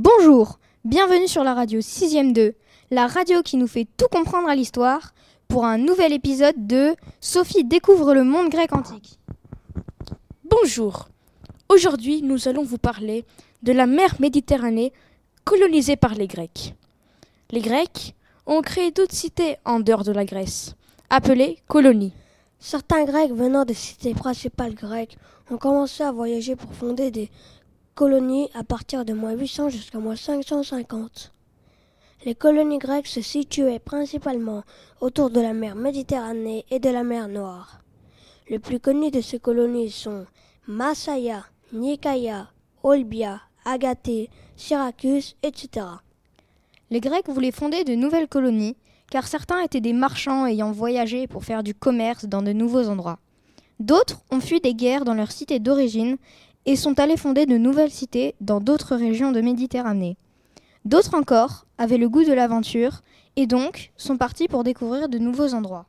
Bonjour, bienvenue sur la radio 6e 2, la radio qui nous fait tout comprendre à l'histoire, pour un nouvel épisode de Sophie découvre le monde grec antique. Bonjour, aujourd'hui nous allons vous parler de la mer Méditerranée colonisée par les Grecs. Les Grecs ont créé d'autres cités en dehors de la Grèce, appelées colonies. Certains Grecs venant des cités principales grecques ont commencé à voyager pour fonder des colonies à partir de -800 jusqu'à -550. Les colonies grecques se situaient principalement autour de la mer Méditerranée et de la mer Noire. Les plus connues de ces colonies sont Massaïa, Nicaïa, Olbia, Agathée, Syracuse, etc. Les Grecs voulaient fonder de nouvelles colonies, car certains étaient des marchands ayant voyagé pour faire du commerce dans de nouveaux endroits. D'autres ont fui des guerres dans leur cité d'origine et sont allés fonder de nouvelles cités dans d'autres régions de Méditerranée. D'autres encore avaient le goût de l'aventure et donc sont partis pour découvrir de nouveaux endroits.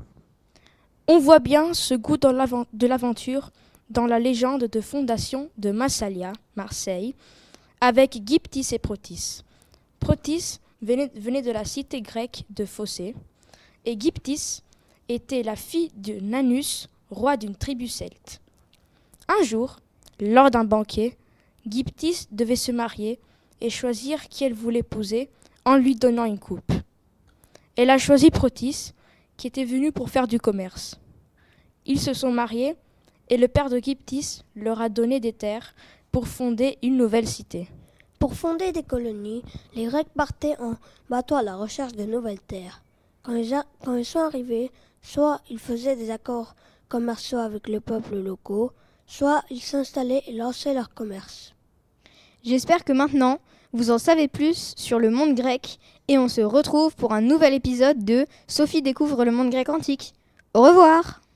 On voit bien ce goût de l'aventure dans la légende de fondation de Massalia, Marseille, avec Gyptis et Protis. Protis venait de la cité grecque de Phocée, et Gyptis était la fille de Nanus, roi d'une tribu celte. Un jour, lors d'un banquet, Gyptis devait se marier et choisir qui elle voulait épouser en lui donnant une coupe. Elle a choisi Protis, qui était venu pour faire du commerce. Ils se sont mariés et le père de Gyptis leur a donné des terres pour fonder une nouvelle cité. Pour fonder des colonies, les Grecs partaient en bateau à la recherche de nouvelles terres. Quand ils sont arrivés, soit ils faisaient des accords commerciaux avec les peuples locaux, soit ils s'installaient et lançaient leur commerce. J'espère que maintenant, vous en savez plus sur le monde grec et on se retrouve pour un nouvel épisode de Sophie découvre le monde grec antique. Au revoir!